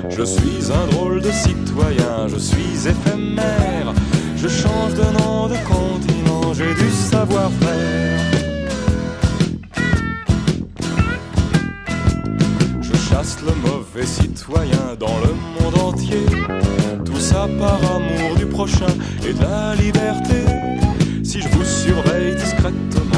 Je suis un drôle de citoyen, je suis éphémère. Je change de nom, de continent, j'ai du savoir-faire. Je chasse le mauvais citoyen dans le monde entier. Tout ça par amour du prochain et de la liberté. Si je vous surveille discrètement,